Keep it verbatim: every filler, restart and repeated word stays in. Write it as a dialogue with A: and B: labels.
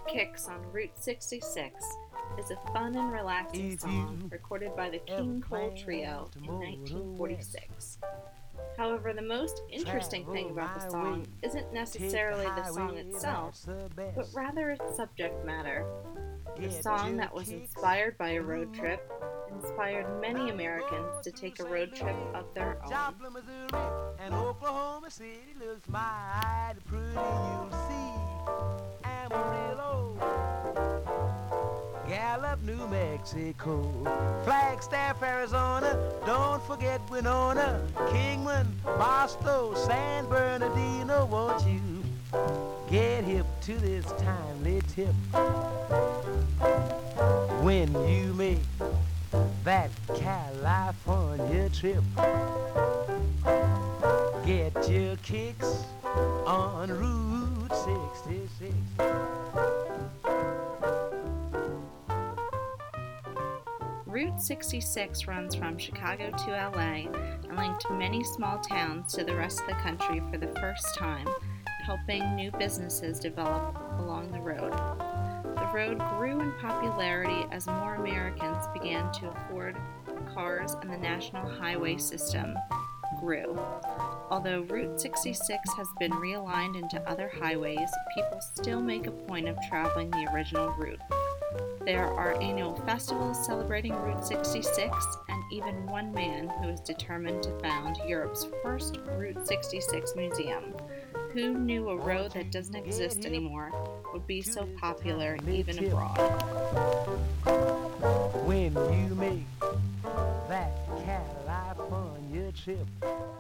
A: Kicks on Route sixty-six is a fun and relaxing
B: If
A: song
B: you
A: recorded by the
B: ever
A: King Cole
B: plan
A: Trio
B: to
A: in
B: motor
A: nineteen forty-six.
B: west,
A: However, the most interesting thing
B: travel
A: about the
B: my
A: song
B: way,
A: isn't
B: take the
A: necessarily the song
B: highway,
A: itself,
B: that's the
A: but
B: best.
A: rather its subject matter. A
B: Get
A: song
B: your
A: that was
B: kicks
A: inspired by a road
B: groove.
A: trip inspired many Americans to take a road trip of their own.
B: Joplin, Missouri, and Oklahoma City looks mighty pretty. You'll see Amarillo, Gallup, New Mexico, Flagstaff, Arizona. Don't forget Winona, Kingman, Barstow, San Bernardino. Won't you get hip to this timely tip when you make that California trip? Get your kicks on Route sixty-six.
A: Route sixty-six runs from Chicago to L A and linked many small towns to the rest of the country for the first time, helping new businesses develop along the road. The road grew in popularity as more Americans began to afford cars and the national highway system grew. Although Route sixty-six has been realigned into other highways, people still make a point of traveling the original route. There are annual festivals celebrating Route sixty-six, and even one man who is determined to found Europe's first Route sixty-six museum. Who knew a road that doesn't exist anymore would be so popular even abroad?
B: When you make that California trip.